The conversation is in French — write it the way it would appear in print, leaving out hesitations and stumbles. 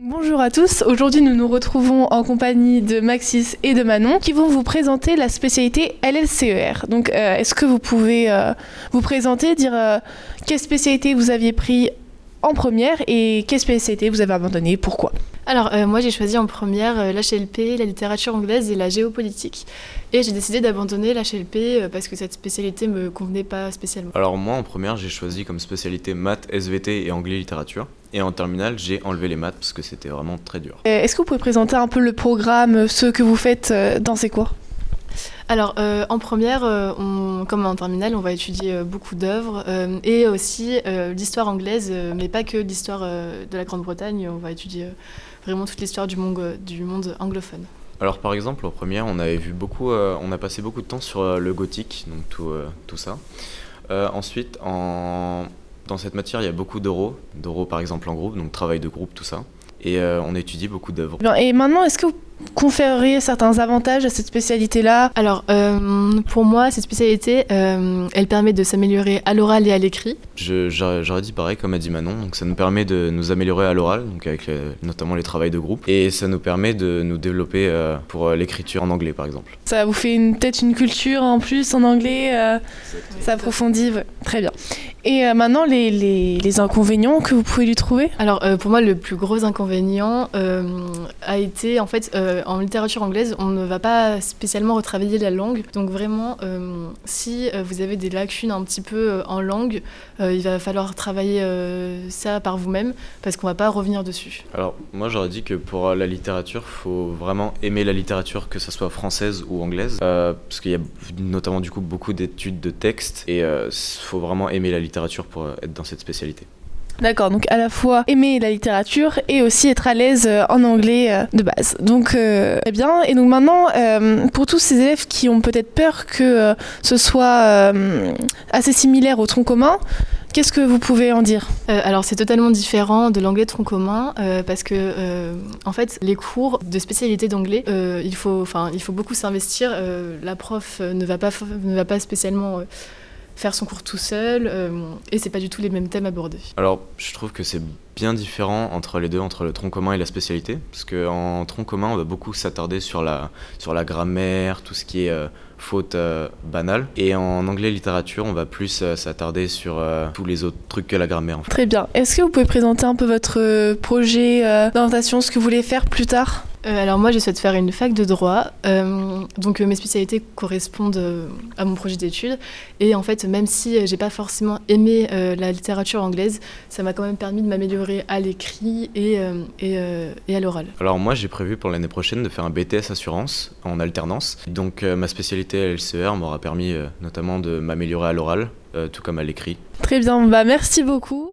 Bonjour à tous, aujourd'hui nous nous retrouvons en compagnie de Maxis et de Manon qui vont vous présenter la spécialité LLCER. Donc est-ce que vous pouvez vous présenter, dire quelle spécialité vous aviez pris en première et quelle spécialité vous avez abandonné, pourquoi ? Alors moi j'ai choisi en première l'HLP, la littérature anglaise et la géopolitique. Et j'ai décidé d'abandonner l'HLP parce que cette spécialité me convenait pas spécialement. Alors moi en première j'ai choisi comme spécialité maths, SVT et anglais littérature. Et en terminale j'ai enlevé les maths parce que c'était vraiment très dur. Est-ce que vous pouvez présenter un peu le programme, ce que vous faites dans ces cours ? Alors en première, comme en terminale, on va étudier beaucoup d'œuvres et aussi l'histoire anglaise, mais pas que l'histoire de la Grande-Bretagne, on va étudier vraiment toute l'histoire du monde anglophone. Alors par exemple en première on a passé beaucoup de temps sur le gothique, donc tout ça. Ensuite dans cette matière il y a beaucoup d'oraux par exemple en groupe, donc travail de groupe, tout ça. Et on étudie beaucoup d'œuvres. Bien, et maintenant, est-ce que vous conféreriez certains avantages à cette spécialité-là ? Alors, pour moi, cette spécialité, elle permet de s'améliorer à l'oral et à l'écrit. J'aurais dit pareil comme a dit Manon, donc ça nous permet de nous améliorer à l'oral, donc avec notamment les travails de groupe, et ça nous permet de nous développer pour l'écriture en anglais par exemple. Ça vous fait peut-être une culture en plus en anglais, ça approfondit, ouais. Très bien. Et maintenant, les inconvénients que vous pouvez lui trouver ? Alors, pour moi, le plus gros inconvénient a été, en fait, en littérature anglaise, on ne va pas spécialement retravailler la langue. Donc vraiment, si vous avez des lacunes un petit peu en langue, il va falloir travailler ça par vous-même, parce qu'on ne va pas revenir dessus. Alors, moi, j'aurais dit que pour la littérature, il faut vraiment aimer la littérature, que ce soit française ou anglaise, parce qu'il y a notamment, du coup, beaucoup d'études de textes, et il faut vraiment aimer la littérature pour être dans cette spécialité. D'accord, donc à la fois aimer la littérature et aussi être à l'aise en anglais de base. Donc très bien. Et donc maintenant, pour tous ces élèves qui ont peut-être peur que ce soit assez similaire au tronc commun, qu'est-ce que vous pouvez en dire ? Alors c'est totalement différent de l'anglais tronc commun parce que en fait les cours de spécialité d'anglais, il faut beaucoup s'investir. La prof ne va pas spécialement faire son cours tout seul, et c'est pas du tout les mêmes thèmes abordés. Alors, je trouve que c'est bien différent entre les deux, entre le tronc commun et la spécialité, parce qu'en tronc commun, on va beaucoup s'attarder sur la grammaire, tout ce qui est faute banale, et en anglais littérature, on va plus s'attarder sur tous les autres trucs que la grammaire. En fait. Très bien. Est-ce que vous pouvez présenter un peu votre projet d'orientation, ce que vous voulez faire plus tard ? Alors moi, je souhaite faire une fac de droit, donc mes spécialités correspondent à mon projet d'études, et en fait, même si j'ai pas forcément aimé la littérature anglaise, ça m'a quand même permis de m'améliorer à l'écrit et à l'oral. Alors moi, j'ai prévu pour l'année prochaine de faire un BTS assurance en alternance, donc ma spécialité LLCER m'aura permis notamment de m'améliorer à l'oral, tout comme à l'écrit. Très bien, merci beaucoup.